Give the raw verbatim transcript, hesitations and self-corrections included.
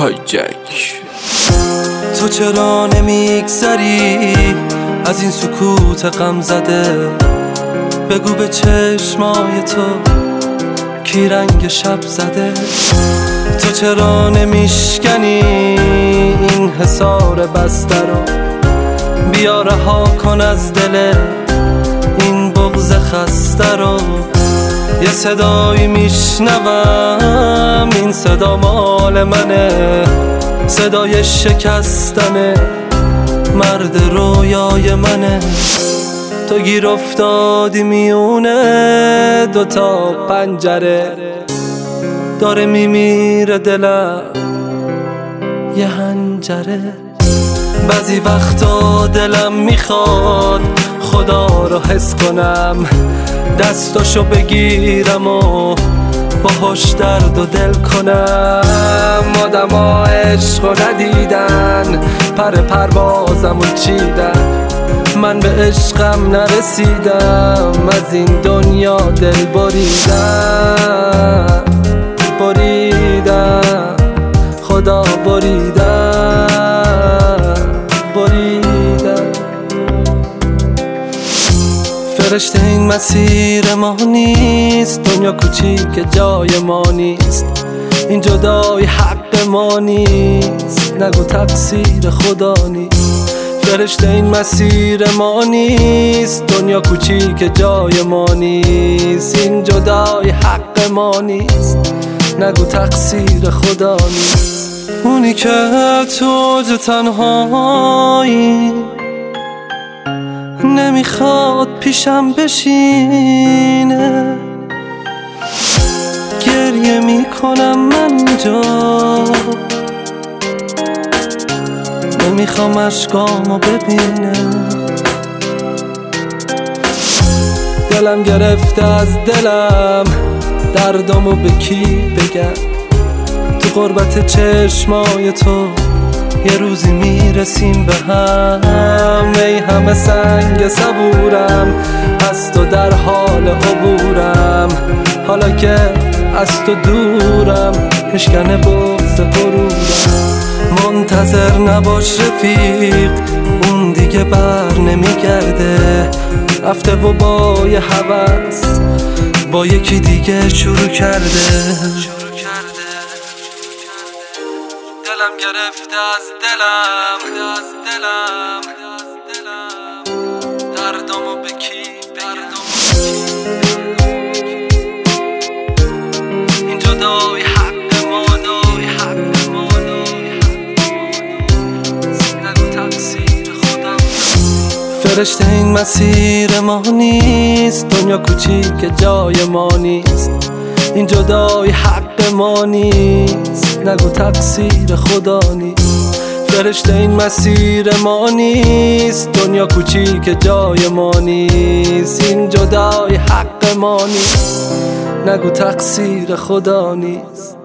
هایجک. تو چرا نمیگذری از این سکوت غم زده؟ بگو به چشمای تو کی رنگ شب زده؟ تو چرا نمیشکنی این حصار بسته رو؟ بیا رها کن از دل این بغض خسته رو. یه صدایی میشنوم، این صدا مال منه، صدای شکستن مرد رویای منه. تو گیر افتادی میونه دوتا پنجره، داره میمیره دلم یه هنجره. بعضی وقتا دلم میخواد خدا رو حس کنم، دستاشو بگیرم و باهاش درد و دل کنم. آدم ها عشق رو ندیدن، پر پروازمو چیدن، من به عشقم نرسیدم، از این دنیا دل بریدم بریدم خدا بریدم بریدم. فرشته این مسیر ما نیست، دنیا کوچیک جای ما نیست، این جدای حق ما نیست، نگو تقصیر خدا نیست. فرشته این مسیر ما نیست، دنیا کوچیک جای ما نیست، این جدای حق ما نیست، نگو تقصیر خدا نیست. اونی که تو اوج تنهایی نمیخواد پیشم بشینه، گریه میکنم من اینجا، نمیخوام اشکامو ببینه. دلم گرفته از دلم، دردمو به کی بگم؟ تو قربت چشمای تو یه روزی میرسیم به هم. ای همه سنگ صبورم، از تو در حال عبورم، حالا که از تو دورم اشکنه بغض غرورم. منتظر نباش رفیق، اون دیگه بر نمیگرده، رفته و با یه هوس با یکی دیگه شروع کرده. دلم گرفته از دلم، از دلم دردمو به کی بگم؟ این جدای حق ما دای حق ما دای نگو تقصیر خودم. فرشته این مسیر ما نیست، دنیا کوچیک جای ما نیست، این جدای حق ما نیست، نگو تقصیر خدا نیست. فرشته این مسیر ما نیست، دنیا کوچیک جای ما نیست، این جدای حق ما نیست، نگو تقصیر خدا نیست.